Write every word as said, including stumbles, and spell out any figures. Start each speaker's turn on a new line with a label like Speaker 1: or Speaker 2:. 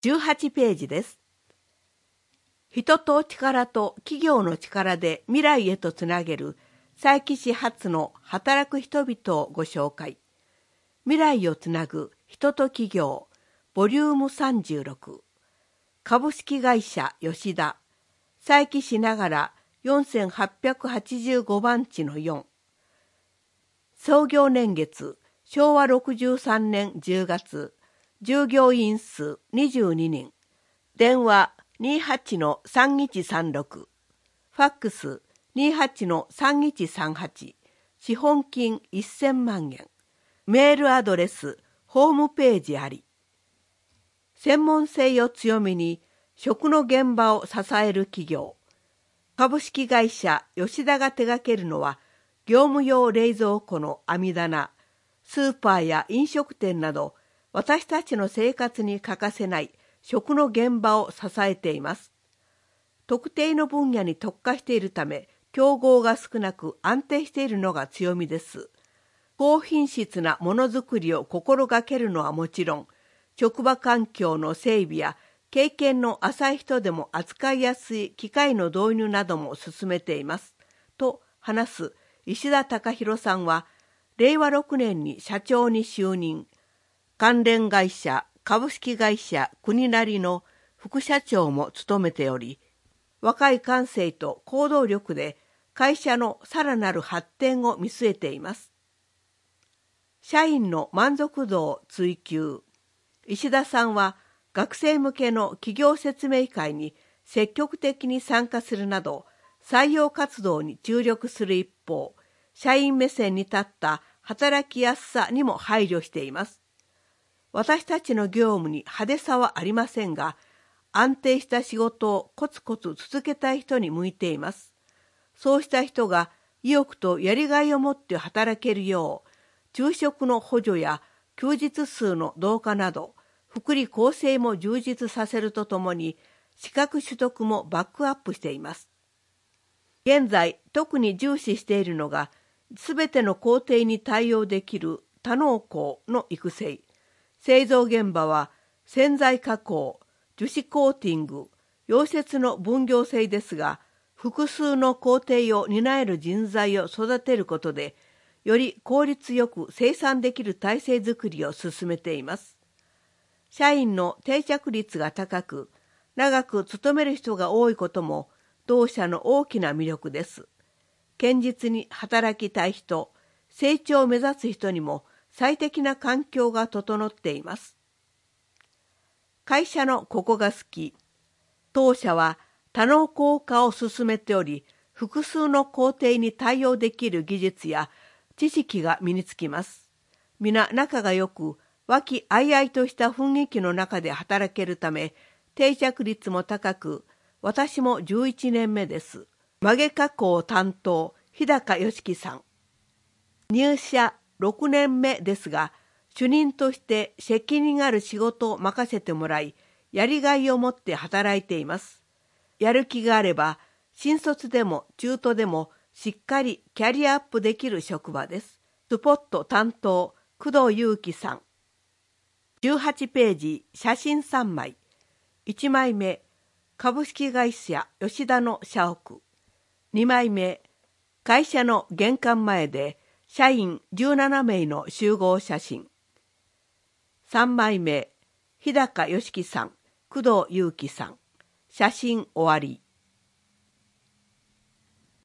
Speaker 1: じゅうはちページです。人と力と企業の力で未来へとつなげる佐伯市発の働く人々をご紹介。未来をつなぐ人と企業ボリュームさんじゅうろく。株式会社吉田佐伯市ながらよんせんはっぴゃくはちじゅうごばん地のよん。創業年月しょうわろくじゅうさんねんじゅうがつ。従業員数にじゅうににん。電話 にはちのさんいちさんろく。ファックス にはちのさんいちさんはち。資本金せんまんえん。メールアドレス、ホームページあり。専門性を強みに食の現場を支える企業。株式会社吉田が手掛けるのは業務用冷蔵庫の網棚、スーパーや飲食店など私たちの生活に欠かせない食の現場を支えています。特定の分野に特化しているため、競合が少なく安定しているのが強みです。高品質なものづくりを心がけるのはもちろん、職場環境の整備や経験の浅い人でも扱いやすい機械の導入なども進めています。と話す石田隆弘さんは、れいわろくねんに社長に就任。関連会社株式会社国成の副社長も務めており、若い感性と行動力で会社のさらなる発展を見据えています。社員の満足度を追求。石田さんは学生向けの企業説明会に積極的に参加するなど、採用活動に注力する一方、社員目線に立った働きやすさにも配慮しています。私たちの業務に派手さはありませんが、安定した仕事をコツコツ続けたい人に向いています。そうした人が意欲とやりがいを持って働けるよう、昼食の補助や休日数の増加など、福利厚生も充実させるとともに、資格取得もバックアップしています。現在、特に重視しているのが、すべての工程に対応できる多能工の育成。製造現場は洗剤加工、樹脂コーティング、溶接の分業制ですが、複数の工程を担える人材を育てることで、より効率よく生産できる体制づくりを進めています。社員の定着率が高く、長く勤める人が多いことも同社の大きな魅力です。堅実に働きたい人、成長を目指す人にも最適な環境が整っています。会社のここが好き。当社は多能工化を進めており、複数の工程に対応できる技術や知識が身につきます。皆仲が良く、和気あいあいとした雰囲気の中で働けるため、定着率も高く、私もじゅういちねんめです。曲げ加工担当、日高良樹さん。入社ろくねんめですが、主任として責任ある仕事を任せてもらい、やりがいを持って働いています。やる気があれば、新卒でも中途でもしっかりキャリアアップできる職場です。スポット担当、工藤祐樹さん。じゅうはちページ、写真さんまい。いちまいめ、株式会社吉田の社屋。にまいめ、会社の玄関前で社員じゅうななめいの集合写真。さんまいめ、日高良樹さん、工藤祐樹さん。写真終わり。